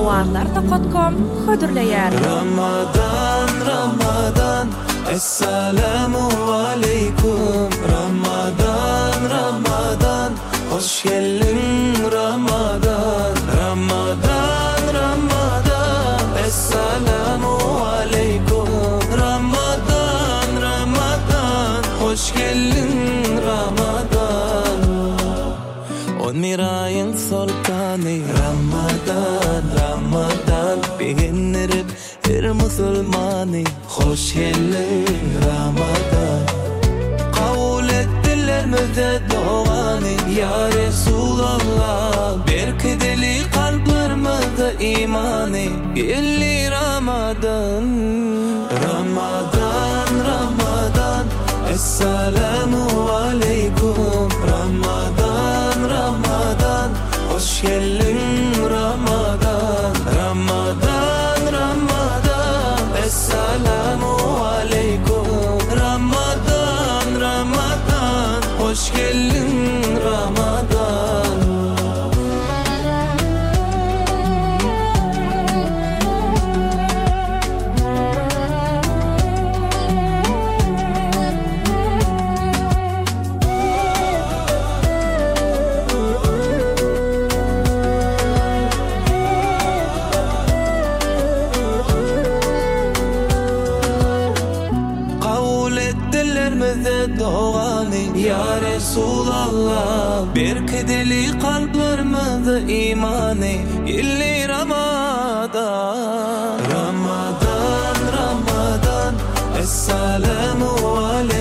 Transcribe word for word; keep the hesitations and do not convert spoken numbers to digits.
hawanlar nokta com hödürleýär. Ramadan, Ramadan, Esselamu aleykum. Ramadan, Ramadan, hoş geldin Ramadan. Ramadan, Ramadan, Esselamu aleykum. Ramadan, Ramadan, hoş geldin Ramadan. On mirayın sultani Ramadan, Ramadan, beginirip her musulmani. Hoş geldin Ramadan. Kabul ettiler müde doğani. Ya Resulallah, belki deli kalplerimize imani. Gelli Ramadan. Ramadan, Ramadan, Esselamu aleykum. Ramadan, Ramadan, hoş geldin Ramadan. Ramadan, Ramadan, Esselamu aleykum. Ramadan, Ramadan, hoş geldin Ramadan. Doğani ya Resulallah, bir kedeli kalplerimize imani. Illi Ramadan, Ramadan, Ramadan, Esselamu aleykum.